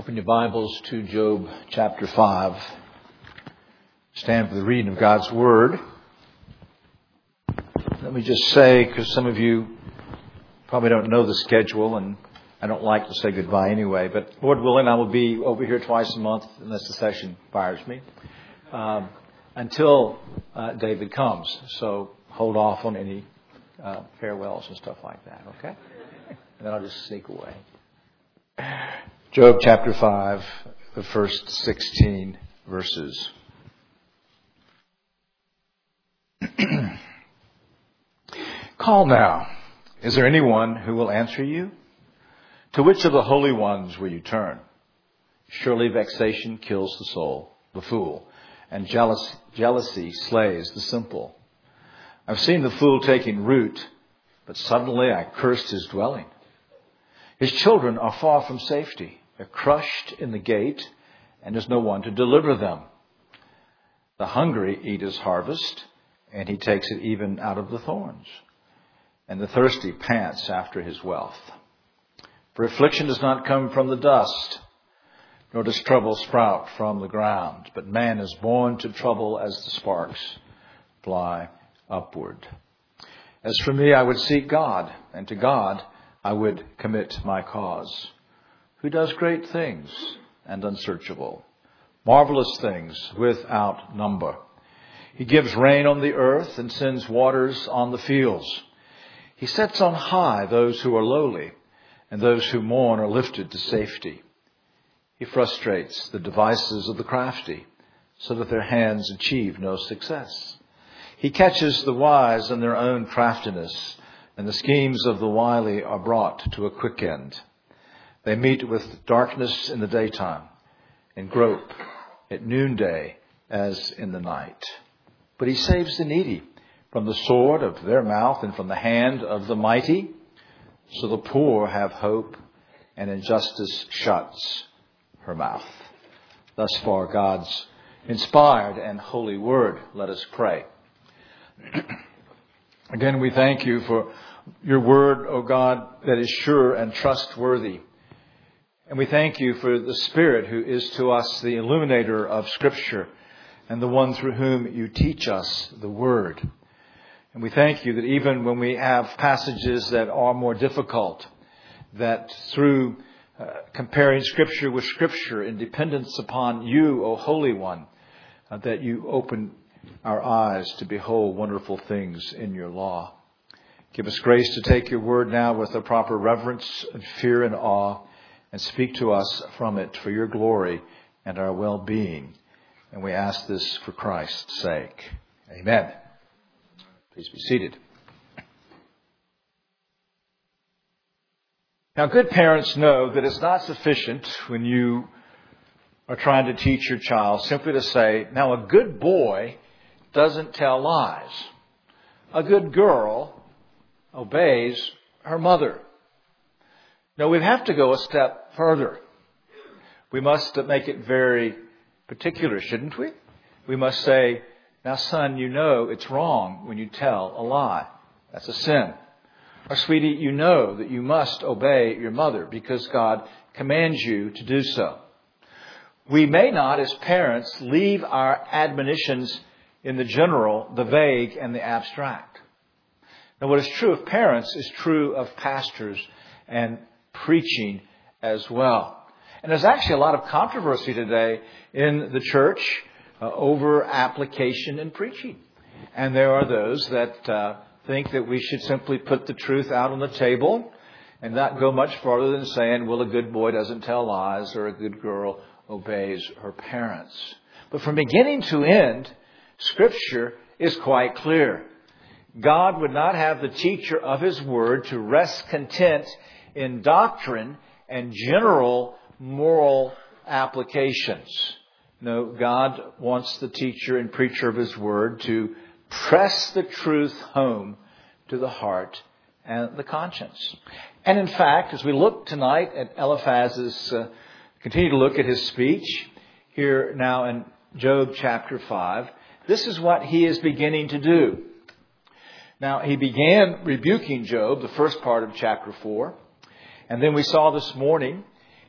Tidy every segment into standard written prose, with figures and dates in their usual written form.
Open your Bibles to Job chapter 5. Stand for the reading of God's Word. Let me just say, because some of you probably don't know the schedule, and I don't like to say goodbye anyway, but Lord willing, I will be over here twice a month, unless the session fires me, until David comes. So hold off on any farewells and stuff like that, okay? And then I'll just sneak away. Job chapter 5, the first 16 verses. Call now. Is there anyone who will answer you? To which of the holy ones will you turn? Surely vexation kills the soul, the fool, and jealousy slays the simple. I've seen the fool taking root, but suddenly I cursed his dwelling. His children are far from safety. They're crushed in the gate, and there's no one to deliver them. The hungry eat his harvest, and he takes it even out of the thorns. And the thirsty pants after his wealth. For affliction does not come from the dust, nor does trouble sprout from the ground. But man is born to trouble as the sparks fly upward. As for me, I would seek God, and to God I would commit my cause. Who does great things and unsearchable, marvelous things without number. He gives rain on the earth and sends waters on the fields. He sets on high those who are lowly, and those who mourn are lifted to safety. He frustrates the devices of the crafty, so that their hands achieve no success. He catches the wise in their own craftiness, and the schemes of the wily are brought to a quick end. They meet with darkness in the daytime and grope at noonday as in the night. But he saves the needy from the sword of their mouth and from the hand of the mighty. So the poor have hope, and injustice shuts her mouth. Thus far, God's inspired and holy word. Let us pray. Again, we thank you for your word, O God, that is sure and trustworthy. And we thank you for the Spirit who is to us the illuminator of Scripture and the one through whom you teach us the word. And we thank you that even when we have passages that are more difficult, that through comparing Scripture with Scripture in dependence upon you, O Holy One, that you open our eyes to behold wonderful things in your law. Give us grace to take your word now with a proper reverence and fear and awe, and speak to us from it for your glory and our well-being. And we ask this for Christ's sake. Amen. Please be seated. Now, good parents know that it's not sufficient when you are trying to teach your child simply to say, now a good boy doesn't tell lies. A good girl obeys her mother. No, we have to go a step further. We must make it very particular, shouldn't we? We must say, now son, you know it's wrong when you tell a lie. That's a sin. Or sweetie, you know that you must obey your mother because God commands you to do so. We may not, as parents, leave our admonitions in the general, the vague, and the abstract. Now, what is true of parents is true of pastors and preaching as well. And there's actually a lot of controversy today in the church over application and preaching. And there are those that think that we should simply put the truth out on the table and not go much farther than saying, well, a good boy doesn't tell lies or a good girl obeys her parents. But from beginning to end, Scripture is quite clear. God would not have the teacher of His Word to rest content in doctrine and general moral applications. No, God wants the teacher and preacher of His Word to press the truth home to the heart and the conscience. And in fact, as we look tonight at Eliphaz's, continue to look at his speech here now in Job chapter 5, this is what he is beginning to do. Now, he began rebuking Job, the first part of chapter 4. And then we saw this morning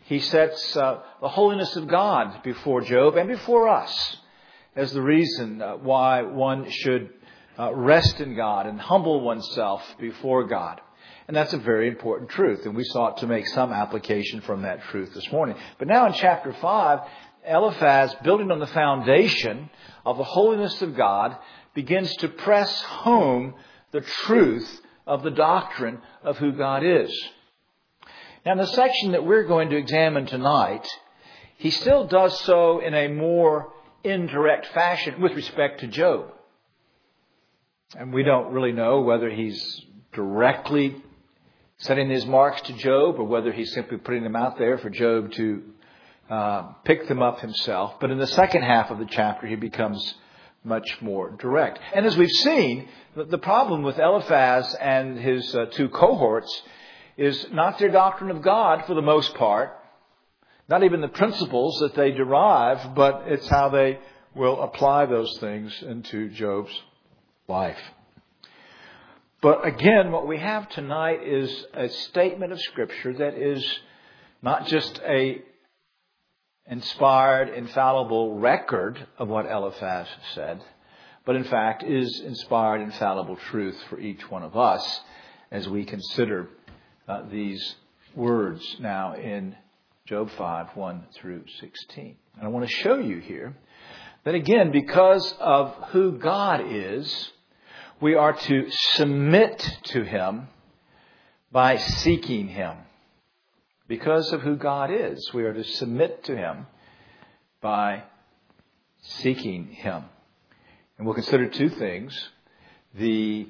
he sets the holiness of God before Job and before us as the reason why one should rest in God and humble oneself before God. And that's a very important truth, and we sought to make some application from that truth this morning. But now in chapter 5, Eliphaz, building on the foundation of the holiness of God, begins to press home the truth of the doctrine of who God is. Now, in the section that we're going to examine tonight, he still does so in a more indirect fashion with respect to Job. And we don't really know whether he's directly setting his marks to Job or whether he's simply putting them out there for Job to pick them up himself. But in the second half of the chapter, he becomes much more direct. And as we've seen, the problem with Eliphaz and his two cohorts is not their doctrine of God for the most part, not even the principles that they derive, but it's how they will apply those things into Job's life. But again, what we have tonight is a statement of Scripture that is not just a inspired, infallible record of what Eliphaz said, but in fact is inspired, infallible truth for each one of us as we consider these words now in Job 5, 1 through 16. And I want to show you here that again, because of who God is, we are to submit to Him by seeking Him. Because of who God is, we are to submit to Him by seeking Him. And we'll consider two things. The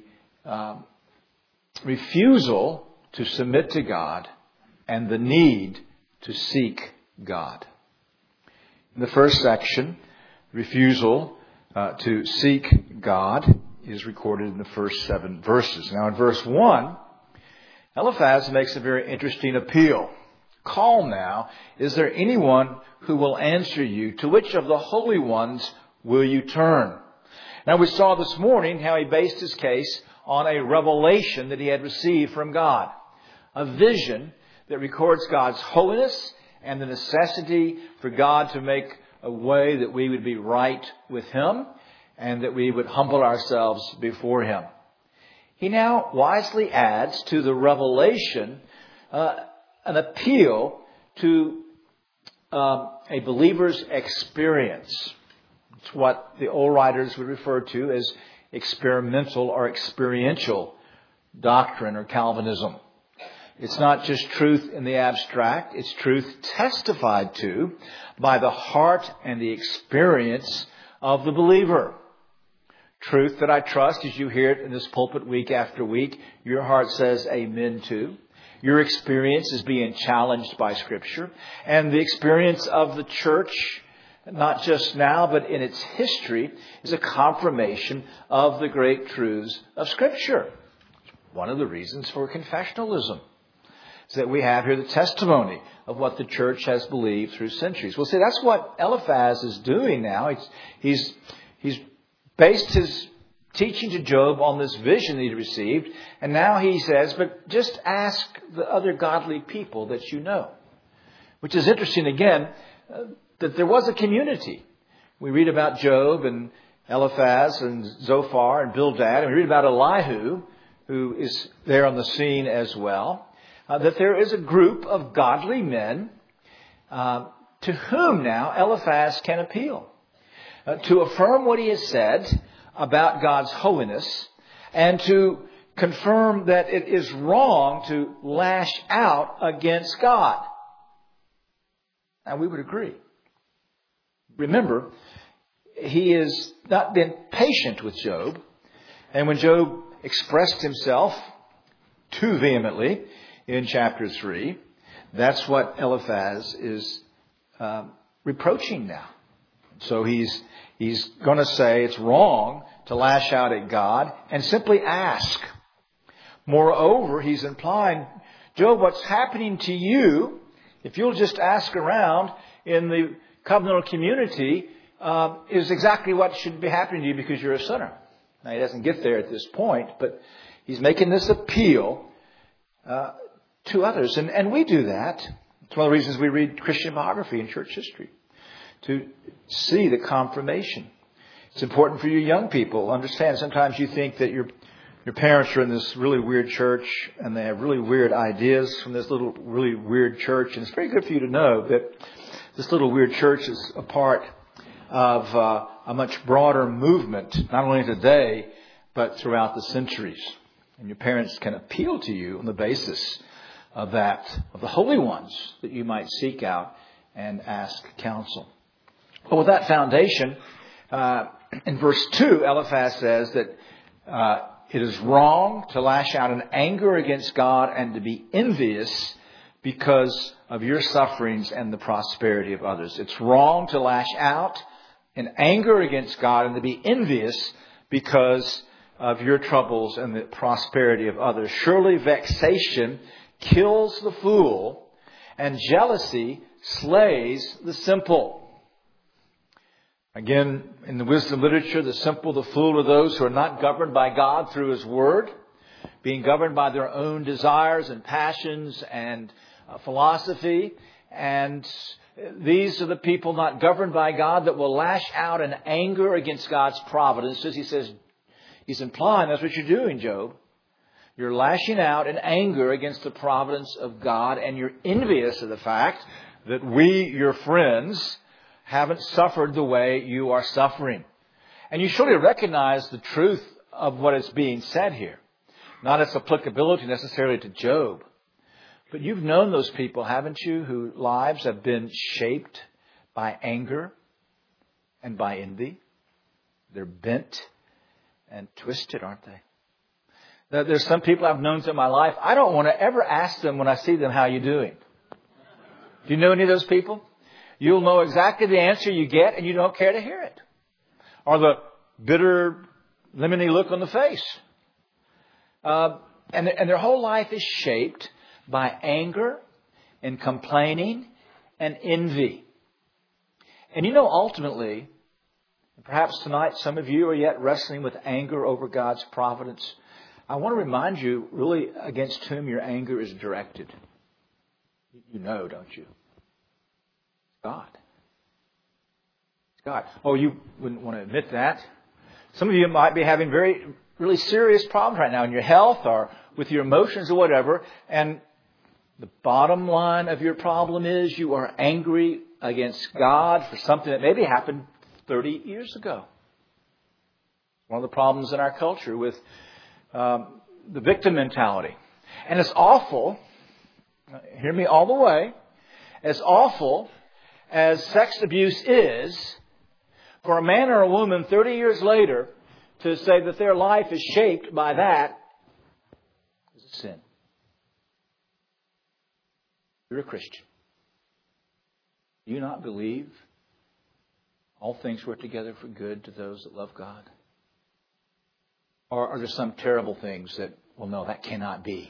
refusal to submit to God and the need to seek God. In the first section, refusal to seek God is recorded in the first 7 verses. Now in verse 1, Eliphaz makes a very interesting appeal. Call now, is there anyone who will answer you? To which of the holy ones will you turn? Now we saw this morning how he based his case on a revelation that he had received from God. A vision that records God's holiness and the necessity for God to make a way that we would be right with Him and that we would humble ourselves before Him. He now wisely adds to the revelation an appeal to a believer's experience. It's what the old writers would refer to as experimental or experiential doctrine or Calvinism. It's not just truth in the abstract. It's truth testified to by the heart and the experience of the believer. Truth that I trust as you hear it in this pulpit week after week, your heart says amen to. Your experience is being challenged by Scripture. And the experience of the church, not just now, but in its history, is a confirmation of the great truths of Scripture. One of the reasons for confessionalism is that we have here the testimony of what the church has believed through centuries. Well, see, that's what Eliphaz is doing now. He's based his teaching to Job on this vision that he received. And now he says, but just ask the other godly people that you know. Which is interesting, again, that there was a community. We read about Job and Eliphaz and Zophar and Bildad. And we read about Elihu, who is there on the scene as well. That there is a group of godly men to whom now Eliphaz can appeal. To affirm what he has said about God's holiness and to confirm that it is wrong to lash out against God. Now we would agree. Remember, he has not been patient with Job. And when Job expressed himself too vehemently in chapter 3, that's what Eliphaz is reproaching now. So he's going to say it's wrong to lash out at God and simply ask. Moreover, he's implying, Job, what's happening to you, if you'll just ask around in the covenantal community, is exactly what should be happening to you because you're a sinner. Now, he doesn't get there at this point, but he's making this appeal to others. And we do that. It's one of the reasons we read Christian biography and church history, to see the confirmation. It's important for you young people. Understand, sometimes you think that your parents are in this really weird church and they have really weird ideas from this little really weird church. And it's very good for you to know that this little weird church is a part of a much broader movement, not only today, but throughout the centuries. And your parents can appeal to you on the basis of that, of the holy ones that you might seek out and ask counsel. But with that foundation, in verse 2, Eliphaz says that it is wrong to lash out in anger against God and to be envious because of your sufferings and the prosperity of others. It's wrong to lash out in anger against God and to be envious because of your troubles and the prosperity of others. Surely vexation kills the fool, and jealousy slays the simple. Again, in the wisdom literature, the simple, the fool are those who are not governed by God through His Word, being governed by their own desires and passions and philosophy. And these are the people not governed by God that will lash out in anger against God's providence. As he says, he's implying that's what you're doing, Job. You're lashing out in anger against the providence of God, and you're envious of the fact that we, your friends, haven't suffered the way you are suffering. And you surely recognize the truth of what is being said here. Not its applicability necessarily to Job. But you've known those people, haven't you, whose lives have been shaped by anger and by envy? They're bent and twisted, aren't they? There's some people I've known through my life. I don't want to ever ask them when I see them, how are you doing? Do you know any of those people? You'll know exactly the answer you get and you don't care to hear it. Or the bitter, lemony look on the face. And their whole life is shaped by anger and complaining and envy. And you know, ultimately, perhaps tonight some of you are yet wrestling with anger over God's providence. I want to remind you really against whom your anger is directed. You know, don't you? God. It's God. Oh, you wouldn't want to admit that. Some of you might be having really serious problems right now in your health or with your emotions or whatever. And the bottom line of your problem is you are angry against God for something that maybe happened 30 years ago. One of the problems in our culture with the victim mentality. And it's awful, hear me all the way, as awful as sex abuse is, for a man or a woman 30 years later to say that their life is shaped by that is a sin. You're a Christian. Do you not believe all things work together for good to those that love God? Or are there some terrible things that, well, no, that cannot be?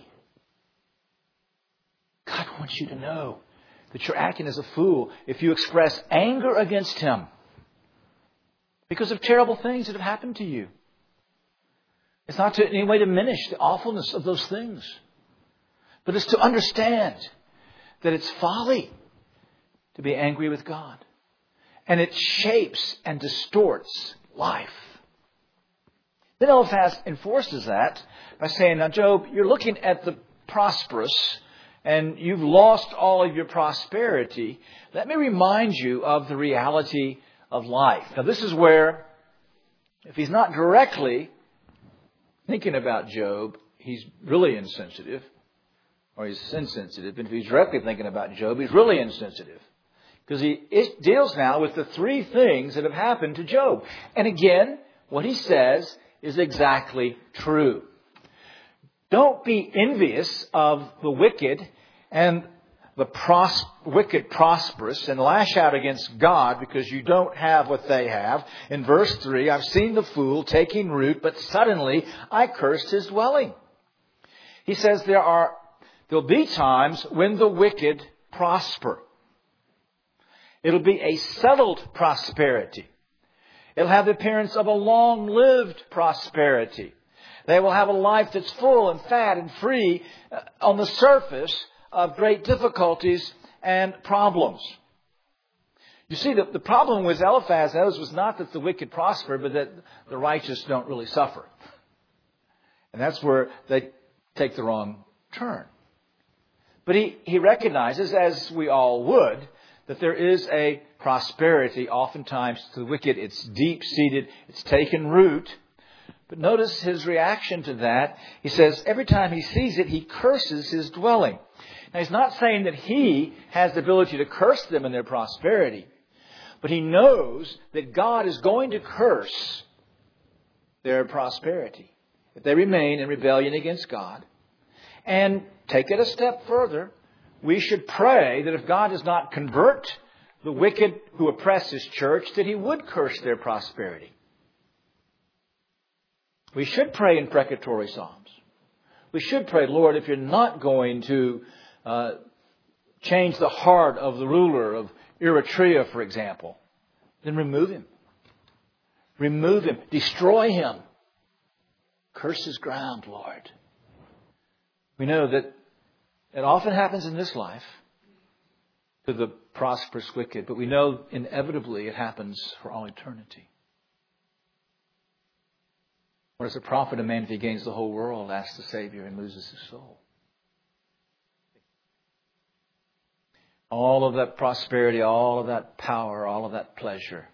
God wants you to know that you're acting as a fool if you express anger against Him because of terrible things that have happened to you. It's not to in any way diminish the awfulness of those things, but it's to understand that it's folly to be angry with God. And it shapes and distorts life. Then Eliphaz enforces that by saying, now Job, you're looking at the prosperous and you've lost all of your prosperity. Let me remind you of the reality of life. Now this is where, if he's not directly thinking about Job, he's really insensitive. Or he's insensitive. And if he's directly thinking about Job, he's really insensitive. Because he deals now with the three things that have happened to Job. And again, what he says is exactly true. Don't be envious of the wicked and the wicked prosperous and lash out against God because you don't have what they have. In verse 3, I've seen the fool taking root, but suddenly I cursed his dwelling. He says there'll be times when the wicked prosper. It'll be a settled prosperity. It'll have the appearance of a long-lived prosperity. They will have a life that's full and fat and free on the surface of great difficulties and problems. You see, the problem with Eliphaz was not that the wicked prosper, but that the righteous don't really suffer. And that's where they take the wrong turn. But he recognizes, as we all would, that there is a prosperity oftentimes to the wicked. It's deep-seated. It's taken root. But notice his reaction to that. He says every time he sees it, he curses his dwelling. Now, he's not saying that he has the ability to curse them in their prosperity. But he knows that God is going to curse their prosperity if they remain in rebellion against God. And take it a step further. We should pray that if God does not convert the wicked who oppress His church, that He would curse their prosperity. We should pray in precatory psalms. We should pray, Lord, if you're not going to change the heart of the ruler of Eritrea, for example, then remove him. Remove him. Destroy him. Curse his ground, Lord. We know that it often happens in this life to the prosperous wicked, but we know inevitably it happens for all eternity. What does it profit a man if he gains the whole world, asks the Savior, and loses his soul? All of that prosperity, all of that power, all of that pleasure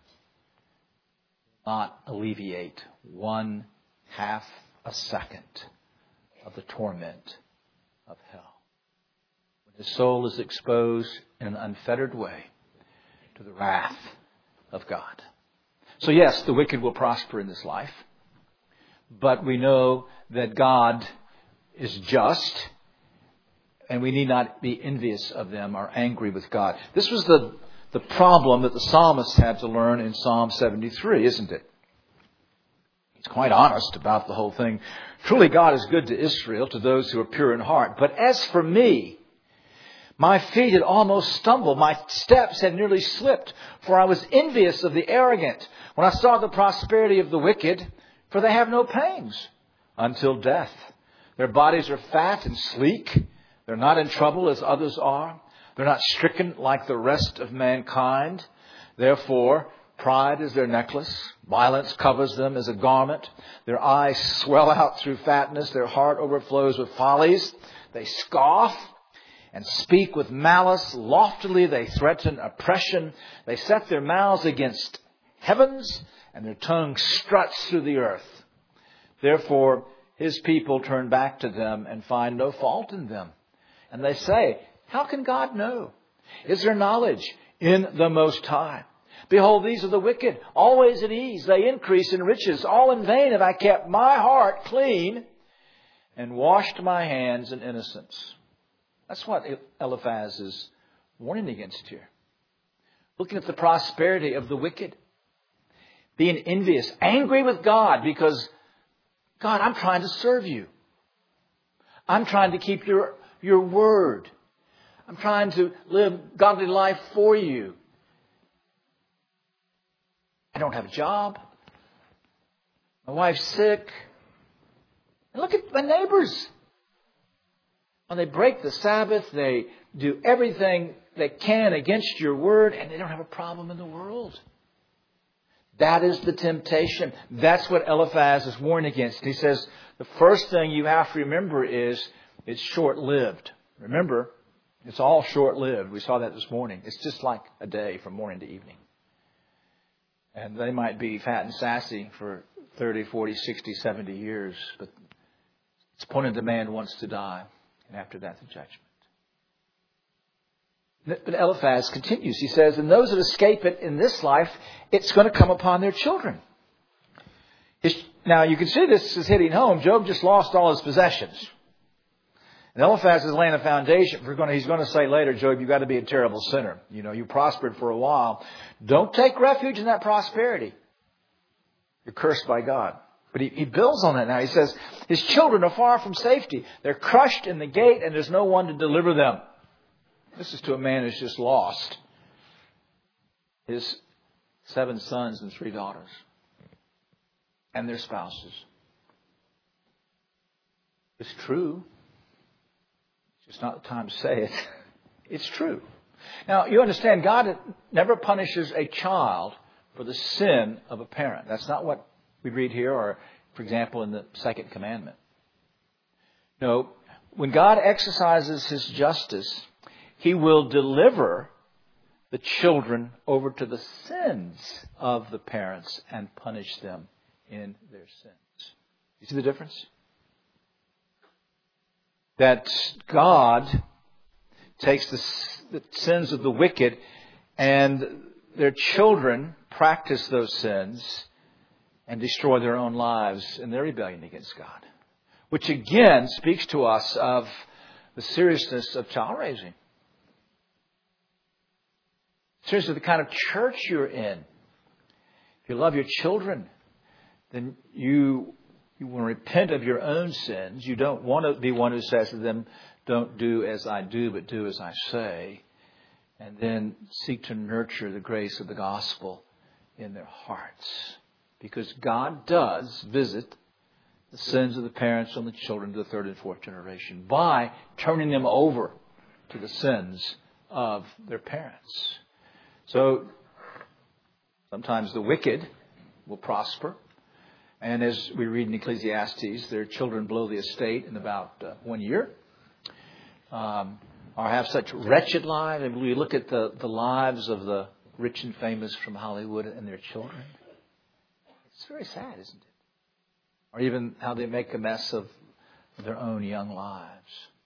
not alleviate 1/2 a second of the torment of hell. When his soul is exposed in an unfettered way to the wrath of God. So yes, the wicked will prosper in this life. But we know that God is just, and we need not be envious of them or angry with God. This was the problem that the psalmist had to learn in Psalm 73, isn't it? He's quite honest about the whole thing. Truly God is good to Israel, to those who are pure in heart. But as for me, my feet had almost stumbled. My steps had nearly slipped, for I was envious of the arrogant when I saw the prosperity of the wicked, for they have no pains until death. Their bodies are fat and sleek. They're not in trouble as others are. They're not stricken like the rest of mankind. Therefore, pride is their necklace. Violence covers them as a garment. Their eyes swell out through fatness. Their heart overflows with follies. They scoff and speak with malice. Loftily they threaten oppression. They set their mouths against heavens, and their tongue struts through the earth. Therefore, His people turn back to them and find no fault in them. And they say, how can God know? Is there knowledge in the Most High? Behold, these are the wicked, always at ease. They increase in riches. All in vain have I kept my heart clean and washed my hands in innocence. That's what Eliphaz is warning against here. Looking at the prosperity of the wicked. Being envious, angry with God because, God, I'm trying to serve you. I'm trying to keep your word. I'm trying to live godly life for you. I don't have a job. My wife's sick. And look at my neighbors. When they break the Sabbath, they do everything they can against your word, and they don't have a problem in the world. That is the temptation. That's what Eliphaz is warned against. He says, the first thing you have to remember is it's short-lived. Remember, it's all short-lived. We saw that this morning. It's just like a day from morning to evening. And they might be fat and sassy for 30, 40, 60, 70 years. But its appointed demand wants to die. And after that, the judgment. But Eliphaz continues. He says, and those that escape it in this life, it's going to come upon their children. Now, you can see this is hitting home. Job just lost all his possessions. And Eliphaz is laying a foundation. He's going to say later, Job, you've got to be a terrible sinner. You know, you prospered for a while. Don't take refuge in that prosperity. You're cursed by God. But he builds on that now. He says, his children are far from safety. They're crushed in the gate, and there's no one to deliver them. This is to a man who's just lost his 7 sons and 3 daughters and their spouses. It's true. It's not the time to say it. It's true. Now, you understand, God never punishes a child for the sin of a parent. That's not what we read here, or, for example, in the second commandment. No, when God exercises His justice, He will deliver the children over to the sins of the parents and punish them in their sins. You see the difference? That God takes the sins of the wicked, and their children practice those sins and destroy their own lives in their rebellion against God. Which again speaks to us of the seriousness of child raising. Seriously, the kind of church you're in. If you love your children, then you want to repent of your own sins. You don't want to be one who says to them, don't do as I do, but do as I say. And then seek to nurture the grace of the gospel in their hearts. Because God does visit the sins of the parents on the children to the third and fourth generation by turning them over to the sins of their parents. So sometimes the wicked will prosper. And as we read in Ecclesiastes, their children blow the estate in about 1 year. Or have such wretched lives. And we look at the lives of the rich and famous from Hollywood and their children. It's very sad, isn't it? Or even how they make a mess of their own young lives.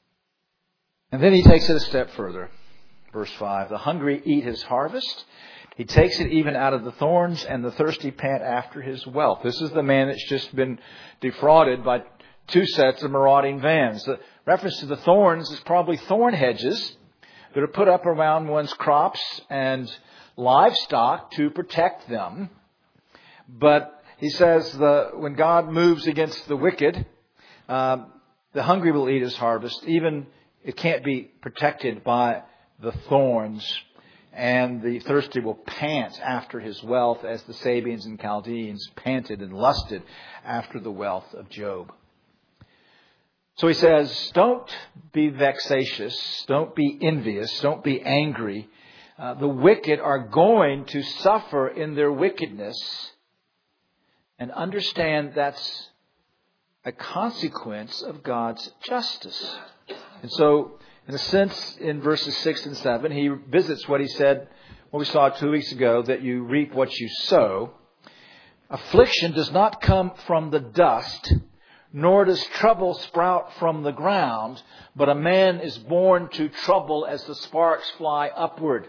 And then he takes it a step further. Verse 5, the hungry eat his harvest. He takes it even out of the thorns, and the thirsty pant after his wealth. This is the man that's just been defrauded by 2 sets of marauding vans. The reference to the thorns is probably thorn hedges that are put up around one's crops and livestock to protect them. But he says when God moves against the wicked, the hungry will eat his harvest. Even it can't be protected by the thorns. And the thirsty will pant after his wealth as the Sabians and Chaldeans panted and lusted after the wealth of Job. So he says, don't be vexatious, don't be envious, don't be angry. The wicked are going to suffer in their wickedness. And understand that's a consequence of God's justice. And so, in a sense, in verses 6 and 7, he visits what he said, what we saw 2 weeks ago, that you reap what you sow. Affliction does not come from the dust, nor does trouble sprout from the ground, but a man is born to trouble as the sparks fly upward.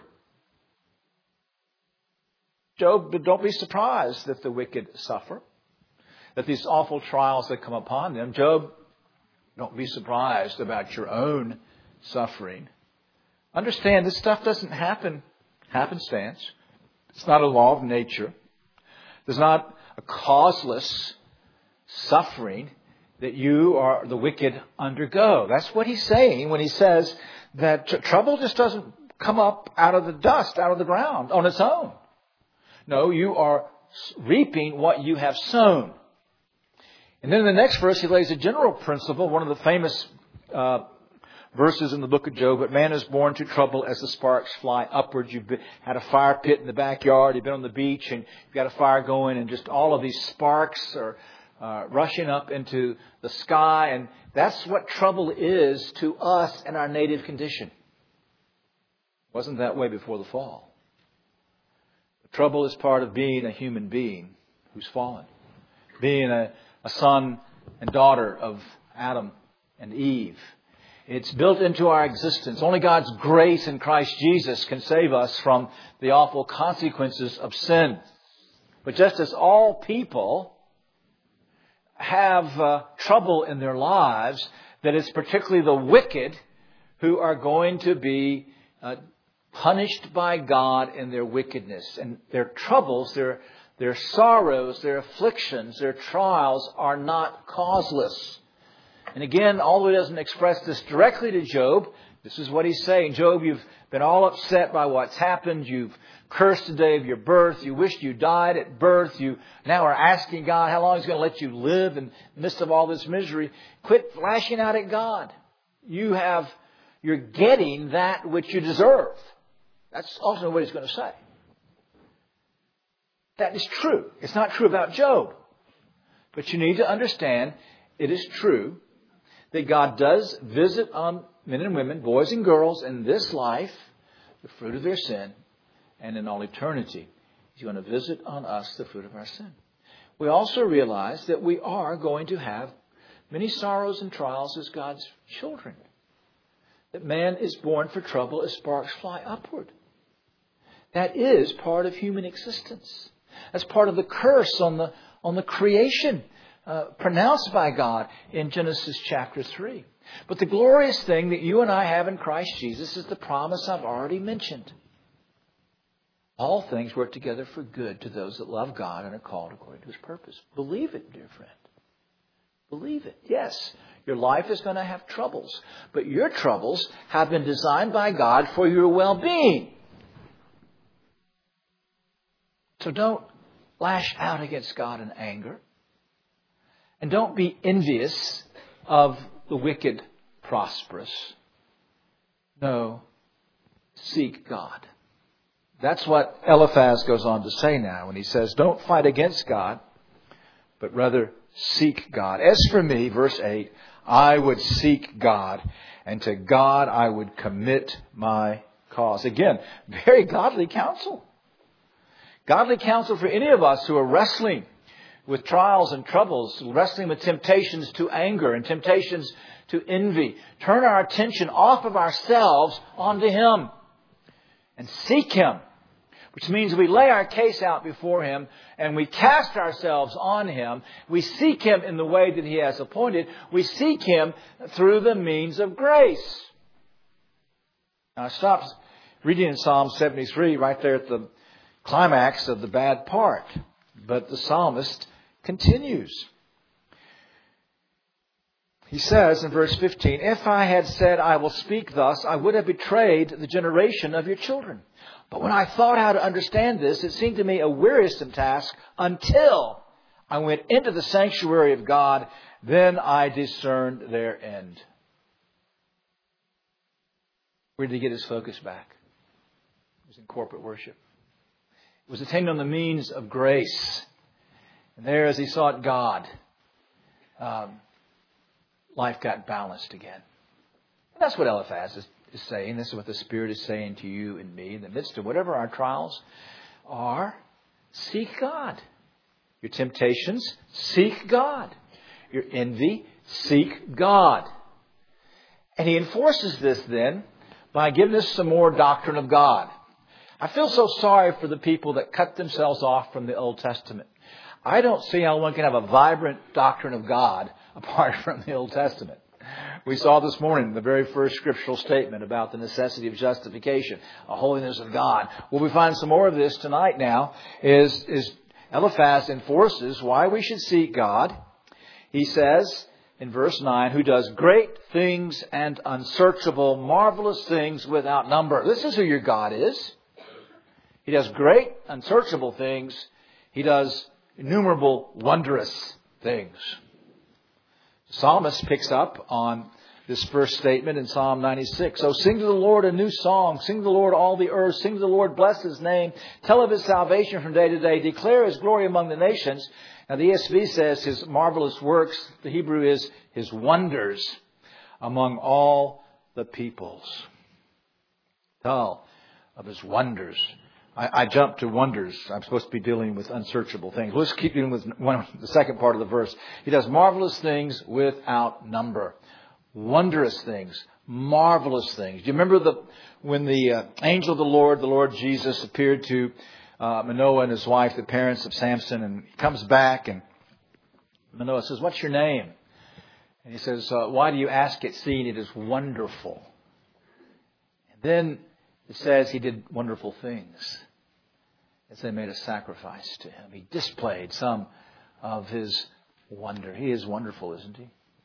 Job, don't be surprised that the wicked suffer, that these awful trials that come upon them. Job, don't be surprised about your own suffering. Understand, this stuff doesn't happen happenstance. It's not a law of nature. There's not a causeless suffering that you or the wicked undergo. That's what he's saying when he says that trouble just doesn't come up out of the dust, out of the ground on its own. No, you are reaping what you have sown. And then in the next verse, he lays a general principle, one of the famous verses in the book of Job. But man is born to trouble as the sparks fly upwards. You've had a fire pit in the backyard. You've been on the beach and you've got a fire going, and just all of these sparks are rushing up into the sky. And that's what trouble is to us in our native condition. It wasn't that way before the fall. Trouble is part of being a human being who's fallen. Being a son and daughter of Adam and Eve. It's built into our existence. Only God's grace in Christ Jesus can save us from the awful consequences of sin. But just as all people have trouble in their lives, that it's particularly the wicked who are going to be punished by God in their wickedness. And their troubles, their sorrows, their afflictions, their trials are not causeless. And again, although he doesn't express this directly to Job, this is what he's saying. Job, you've been all upset by what's happened. You've cursed the day of your birth. You wished you died at birth. You now are asking God how long He's going to let you live in the midst of all this misery. Quit lashing out at God. You're getting that which you deserve. That's ultimately what he's going to say. That is true. It's not true about Job. But you need to understand it is true that God does visit on men and women, boys and girls in this life, the fruit of their sin, and in all eternity, He's going to visit on us the fruit of our sin. We also realize that we are going to have many sorrows and trials as God's children. That man is born for trouble as sparks fly upward. That is part of human existence. That's part of the curse on the creation pronounced by God in Genesis chapter 3. But the glorious thing that you and I have in Christ Jesus is the promise I've already mentioned. All things work together for good to those that love God and are called according to His purpose. Believe it, dear friend. Believe it. Yes, your life is going to have troubles. But your troubles have been designed by God for your well-being. So don't lash out against God in anger. And don't be envious of the wicked prosperous. No, seek God. That's what Eliphaz goes on to say now when he says, don't fight against God, but rather seek God. As for me, verse 8, I would seek God, and to God I would commit my cause. Again, very godly counsel. Godly counsel for any of us who are wrestling with trials and troubles, wrestling with temptations to anger and temptations to envy. Turn our attention off of ourselves onto Him and seek Him, which means we lay our case out before Him and we cast ourselves on Him. We seek Him in the way that He has appointed. We seek Him through the means of grace. Now I stopped reading in Psalm 73 right there at the climax of the bad part. But the psalmist continues. He says in verse 15, if I had said I will speak thus, I would have betrayed the generation of your children. But when I thought how to understand this, it seemed to me a wearisome task until I went into the sanctuary of God. Then I discerned their end. Where did he get his focus back? It was in corporate worship. It was attained on the means of grace. And there, as he sought God, life got balanced again. And that's what Eliphaz is saying. This is what the Spirit is saying to you and me. In the midst of whatever our trials are, seek God. Your temptations, seek God. Your envy, seek God. And he enforces this then by giving us some more doctrine of God. I feel so sorry for the people that cut themselves off from the Old Testament. I don't see how one can have a vibrant doctrine of God apart from the Old Testament. We saw this morning the very first scriptural statement about the necessity of justification, a holiness of God. Well, we find some more of this tonight now is Eliphaz enforces why we should seek God. He says in verse 9, who does great things and unsearchable, marvelous things without number. This is who your God is. He does great, unsearchable things. He does innumerable, wondrous things. The psalmist picks up on this first statement in Psalm 96. So sing to the Lord a new song. Sing to the Lord all the earth. Sing to the Lord, bless His name. Tell of His salvation from day to day. Declare His glory among the nations. Now the ESV says His marvelous works. The Hebrew is His wonders among all the peoples. Tell of His wonders. I jumped to wonders. I'm supposed to be dealing with unsearchable things. Let's keep dealing with the second part of the verse. He does marvelous things without number. Wondrous things. Marvelous things. Do you remember when the angel of the Lord Jesus, appeared to Manoah and his wife, the parents of Samson, and he comes back and Manoah says, what's your name? And he says, why do you ask it, seeing it is wonderful? And then it says he did wonderful things as they made a sacrifice to him. He displayed some of his wonder. He is wonderful, isn't he?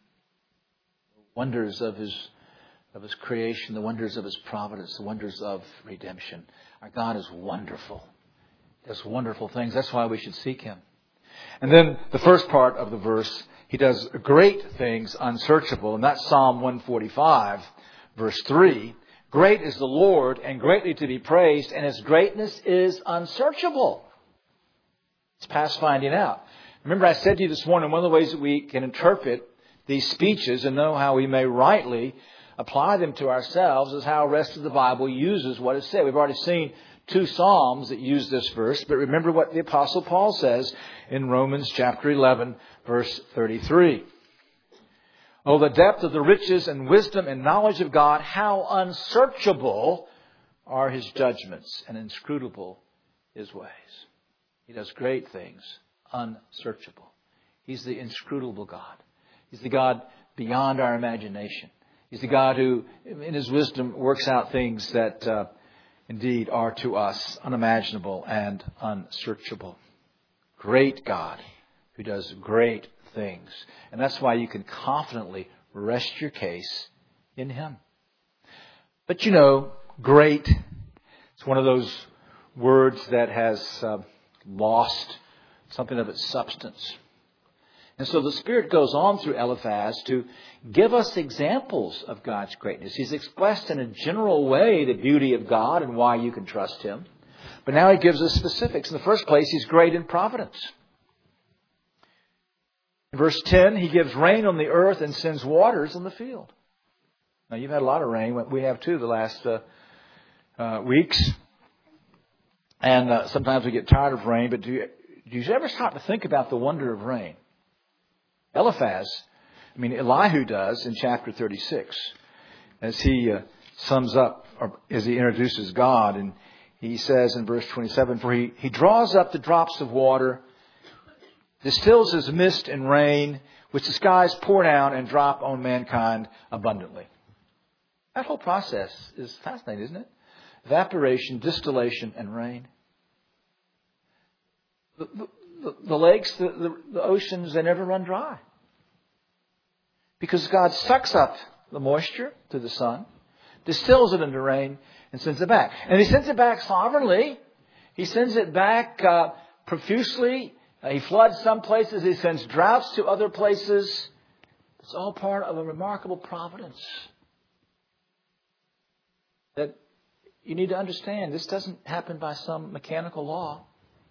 The wonders of his creation, the wonders of His providence, the wonders of redemption. Our God is wonderful. He does wonderful things. That's why we should seek Him. And then the first part of the verse, He does great things unsearchable. And that's Psalm 145, verse 3. Great is the Lord and greatly to be praised, and His greatness is unsearchable. It's past finding out. Remember, I said to you this morning, one of the ways that we can interpret these speeches and know how we may rightly apply them to ourselves is how the rest of the Bible uses what is said. We've already seen 2 Psalms that use this verse, but remember what the Apostle Paul says in Romans chapter 11, verse 33. Oh, the depth of the riches and wisdom and knowledge of God, how unsearchable are His judgments and inscrutable His ways. He does great things, unsearchable. He's the inscrutable God. He's the God beyond our imagination. He's the God who, in His wisdom, works out things that indeed are to us unimaginable and unsearchable. Great God who does great things. And that's why you can confidently rest your case in Him. But you know, great, it's one of those words that has lost something of its substance. And so the Spirit goes on through Eliphaz to give us examples of God's greatness. He's expressed in a general way the beauty of God and why you can trust Him. But now He gives us specifics. In the first place, He's great in providence. In verse 10, He gives rain on the earth and sends waters on the field. Now, you've had a lot of rain. We have too the last weeks. And sometimes we get tired of rain. But do you ever stop to think about the wonder of rain? Elihu does in chapter 36, as he sums up, or as he introduces God, and he says in verse 27, for he draws up the drops of water, distills His mist and rain, which the skies pour down and drop on mankind abundantly. That whole process is fascinating, isn't it? Evaporation, distillation, and rain. The lakes, the oceans, they never run dry. Because God sucks up the moisture through the sun, distills it into rain, and sends it back. And He sends it back sovereignly. He sends it back profusely. He floods some places. He sends droughts to other places. It's all part of a remarkable providence that you need to understand. This doesn't happen by some mechanical law.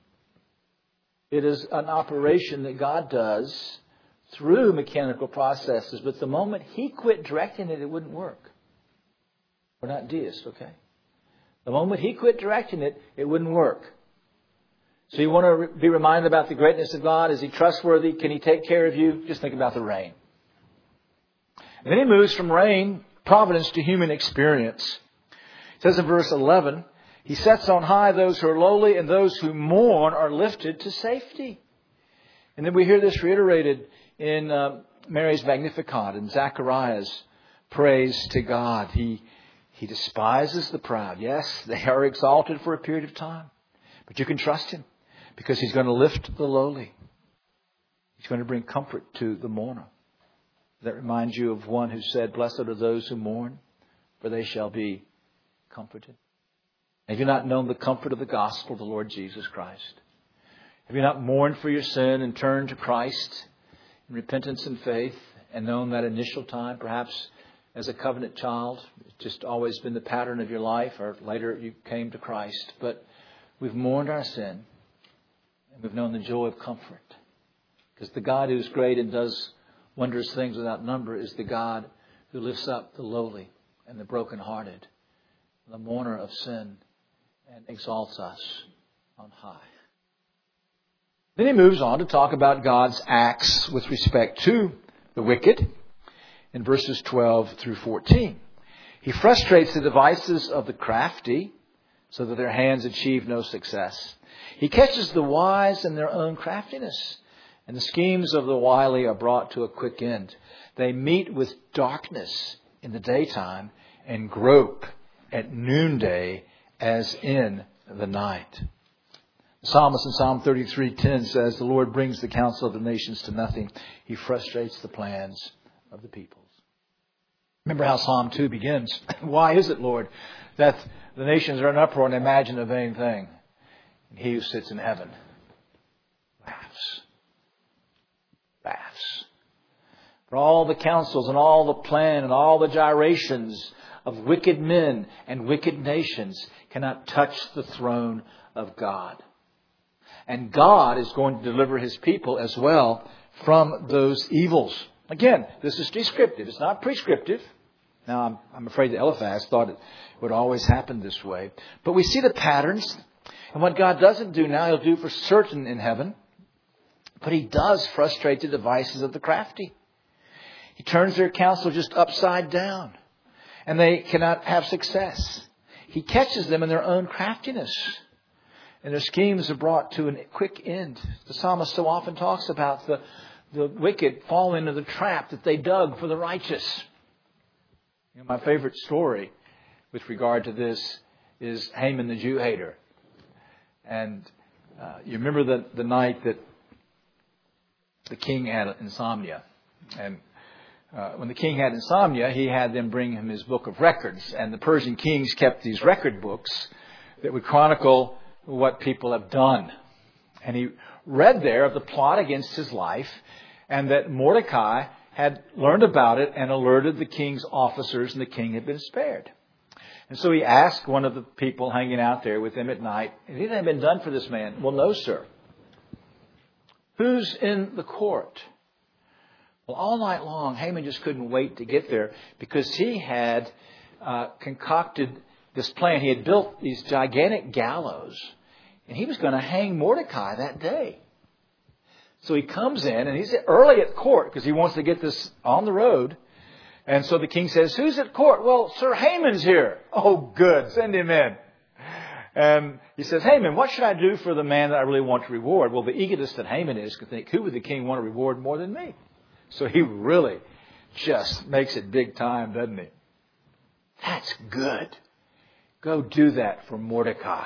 It is an operation that God does through mechanical processes. But the moment He quit directing it, it wouldn't work. We're not deists, okay? The moment He quit directing it, it wouldn't work. So you want to be reminded about the greatness of God? Is He trustworthy? Can He take care of you? Just think about the rain. And then He moves from rain, providence, to human experience. It says in verse 11, He sets on high those who are lowly, and those who mourn are lifted to safety. And then we hear this reiterated in Mary's Magnificat and Zechariah's praise to God. He despises the proud. Yes, they are exalted for a period of time. But you can trust Him because He's going to lift the lowly. He's going to bring comfort to the mourner. That reminds you of one who said, blessed are those who mourn, for they shall be comforted. Have you not known the comfort of the gospel of the Lord Jesus Christ? Have you not mourned for your sin and turned to Christ in repentance and faith and known that initial time, perhaps as a covenant child, it's just always been the pattern of your life, or later you came to Christ, but we've mourned our sin and we've known the joy of comfort. Because the God who is great and does wondrous things without number is the God who lifts up the lowly and the brokenhearted, the mourner of sin, and exalts us on high. Then He moves on to talk about God's acts with respect to the wicked in verses 12 through 14. He frustrates the devices of the crafty so that their hands achieve no success. He catches the wise in their own craftiness, and the schemes of the wily are brought to a quick end. They meet with darkness in the daytime and grope at noonday as in the night. The psalmist in Psalm 33:10 says, the Lord brings the counsel of the nations to nothing. He frustrates the plans of the peoples. Remember how Psalm 2 begins. Why is it, Lord, that the nations are in uproar and imagine a vain thing? And He who sits in heaven laughs. For all the counsels and all the plan and all the gyrations of wicked men and wicked nations cannot touch the throne of God. And God is going to deliver His people as well from those evils. Again, this is descriptive. It's not prescriptive. Now, I'm afraid that Eliphaz thought it would always happen this way. But we see the patterns. And what God doesn't do now, He'll do for certain in heaven. But He does frustrate the devices of the crafty. He turns their counsel just upside down. And they cannot have success. He catches them in their own craftiness. And their schemes are brought to a quick end. The psalmist so often talks about the wicked fall into the trap that they dug for the righteous. You know, my favorite story with regard to this is Haman the Jew hater. And you remember the night that the king had insomnia. And when the king had insomnia, he had them bring him his book of records. And the Persian kings kept these record books that would chronicle what people have done. And he read there of the plot against his life, and that Mordecai had learned about it and alerted the king's officers, and the king had been spared. And so he asked one of the people hanging out there with him at night, "Has anything been done for this man?" "Well, no, sir." "Who's in the court?" Well, all night long, Haman just couldn't wait to get there because he had concocted this plan. He had built these gigantic gallows, and he was going to hang Mordecai that day. So he comes in, and he's early at court because he wants to get this on the road. And so the king says, "Who's at court?" "Well, Sir Haman's here." "Oh, good. Send him in." And he says, "Haman, what should I do for the man that I really want to reward?" Well, the egotist that Haman is could think, who would the king want to reward more than me? So he really just makes it big time, doesn't he? "That's good. Go do that for Mordecai."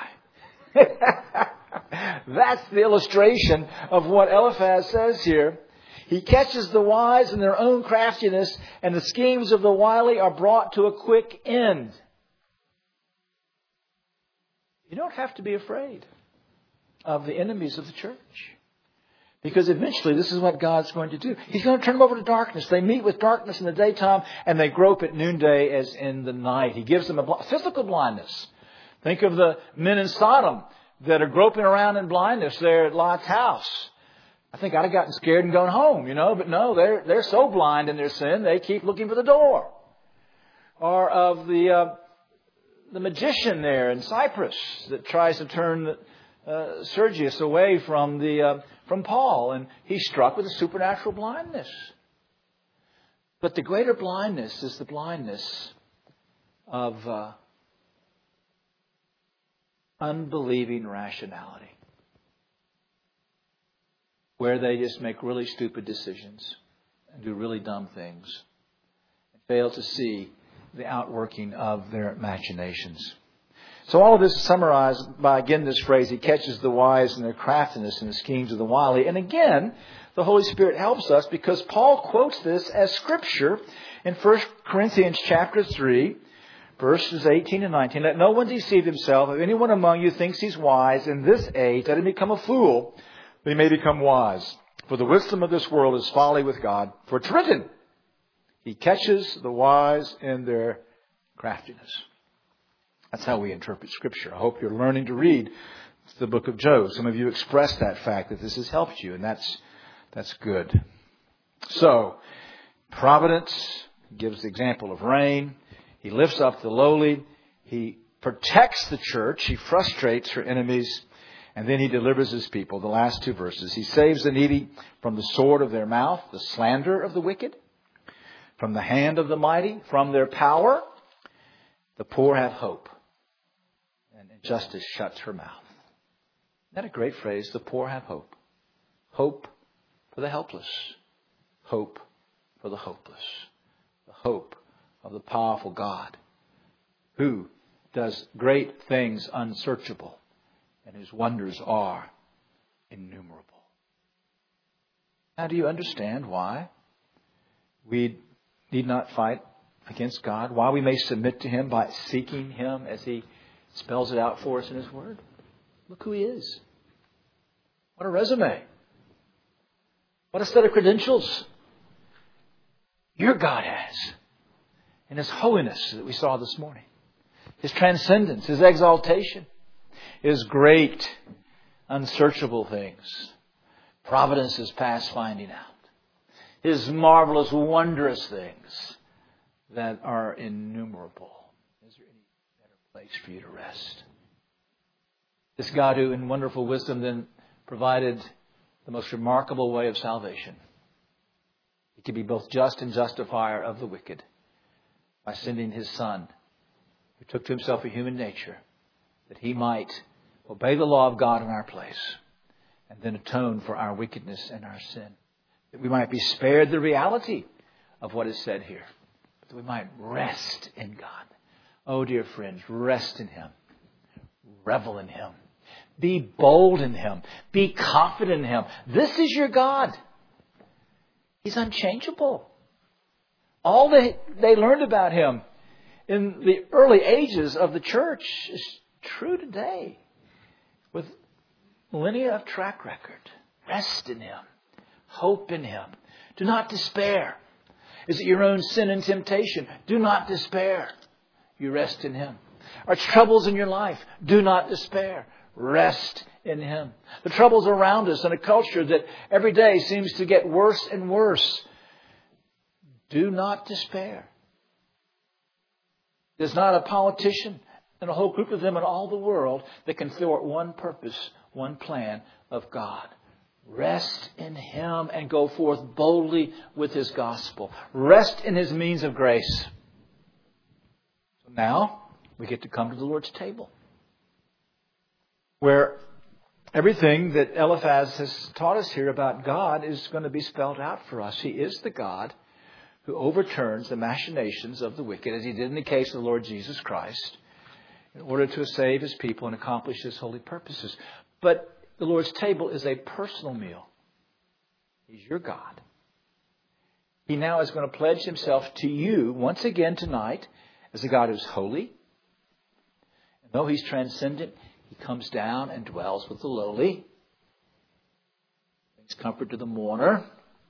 That's the illustration of what Eliphaz says here. He catches the wise in their own craftiness, and the schemes of the wily are brought to a quick end. You don't have to be afraid of the enemies of the church. Because eventually this is what God's going to do. He's going to turn them over to darkness. They meet with darkness in the daytime, and they grope at noonday as in the night. He gives them a physical blindness. Think of the men in Sodom that are groping around in blindness there at Lot's house. I think I'd have gotten scared and gone home, but no, they're so blind in their sin, they keep looking for the door. Or of the magician there in Cyprus that tries to turn Sergius away from Paul, and he's struck with a supernatural blindness. But the greater blindness is the blindness of unbelieving rationality, where they just make really stupid decisions and do really dumb things and fail to see the outworking of their machinations. So all of this is summarized by, again, this phrase, he catches the wise in their craftiness and the schemes of the wily. And again, the Holy Spirit helps us because Paul quotes this as Scripture in 1 Corinthians chapter 3, verses 18 and 19. "Let no one deceive himself. If anyone among you thinks he's wise in this age, let him become a fool, that he may become wise. For the wisdom of this world is folly with God. For it's written, He catches the wise in their craftiness." That's how we interpret Scripture. I hope you're learning to read the book of Job. Some of you expressed that fact that this has helped you, and that's good. So, providence gives the example of rain. He lifts up the lowly. He protects the church. He frustrates her enemies. And then He delivers His people. The last two verses. He saves the needy from the sword of their mouth, the slander of the wicked, from the hand of the mighty, from their power. The poor have hope, and justice shuts her mouth. Isn't that a great phrase? The poor have hope. Hope for the helpless. Hope for the hopeless. The hope of the powerful God who does great things unsearchable and whose wonders are innumerable. Now, do you understand why we need not fight against God? Why we may submit to Him by seeking Him as He spells it out for us in His Word? Look who He is. What a resume. What a set of credentials your God has. and His holiness that we saw this morning. His transcendence, His exaltation, His great, unsearchable things. Providence is past finding out. His marvelous, wondrous things that are innumerable. Is there any better place for you to rest? This God who in wonderful wisdom then provided the most remarkable way of salvation. He could be both just and justifier of the wicked by sending His Son, who took to Himself a human nature, that He might obey the law of God in our place and then atone for our wickedness and our sin. That we might be spared the reality of what is said here. But that we might rest in God. Oh, dear friends, rest in Him. Revel in Him. Be bold in Him. Be confident in Him. This is your God. He's unchangeable. All they learned about Him in the early ages of the church is true today. With millennia of track record. Rest in Him. Hope in Him. Do not despair. Is it your own sin and temptation? Do not despair. You rest in Him. Are troubles in your life? Do not despair. Rest in Him. The troubles around us in a culture that every day seems to get worse and worse. Do not despair. There's not a politician and a whole group of them in all the world that can thwart one purpose, one plan of God. Rest in Him and go forth boldly with His gospel. Rest in His means of grace. So now we get to come to the Lord's table, where everything that Eliphaz has taught us here about God is going to be spelled out for us. He is the God who overturns the machinations of the wicked, as He did in the case of the Lord Jesus Christ, in order to save His people and accomplish His holy purposes. But the Lord's table is a personal meal. He's your God. He now is going to pledge Himself to you once again tonight as a God who's holy. And though He's transcendent, He comes down and dwells with the lowly. Brings comfort to the mourner.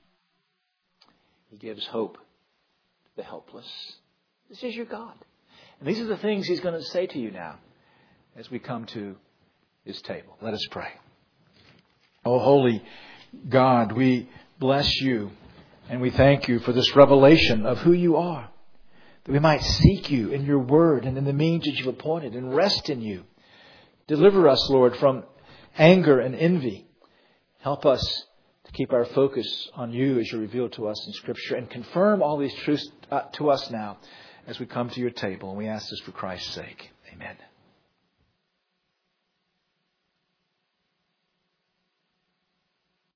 He gives hope to the helpless. This is your God. And these are the things He's going to say to you now as we come to His table. Let us pray. Oh, holy God, we bless You and we thank You for this revelation of who You are. That we might seek You in Your word and in the means that You've appointed and rest in You. Deliver us, Lord, from anger and envy. Help us to keep our focus on You as You reveal to us in Scripture, and confirm all these truths to us now as we come to Your table. And we ask this for Christ's sake. Amen.